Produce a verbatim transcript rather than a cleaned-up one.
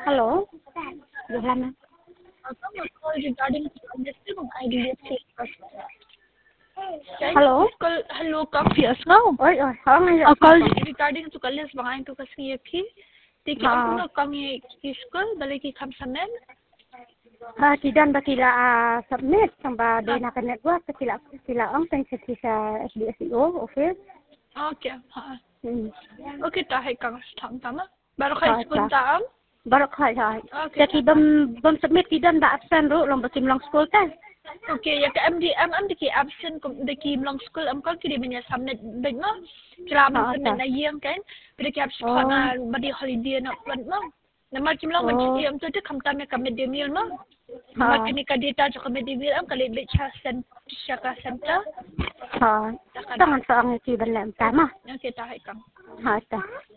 Hello. Johanna. Uh, Come on, call regarding this thing, I did say first. Okay? Hello. Call hello coffee as well. Ôi ôi, không nghe Uh, được. call regarding to kalis bang to kasi yapi. Tiki Ah. ako no kami school baliki kam samen. Ah, kidan ba sila ah, submit sang ba day na network sa sila sila ang thanks sa S B S E O office. Okay. Ha. Hmm. Okay ta hay kang thang tama. Baru Ha, kay school ta. taam. Barok hay hay. Okay. Jadi bam bam submit kidan ba absent ro long basim long school ta. Okay, ya ka M D M M diki absent kum diki long school am kal kiri banya submit big mo. Kila man Ha, submit ta. na yang kan. Bila ki absent Oh. na badi holiday na plan mo. Nama kim long man Oh. chi am tu tu kam ta me kam de meal mo. Ha. Nama kini ka data cho kam de meal am kali be cha sen shaka center. Ha. Tangan sa ang kidan lang tama. Okay, ta hay kang. Ha ta.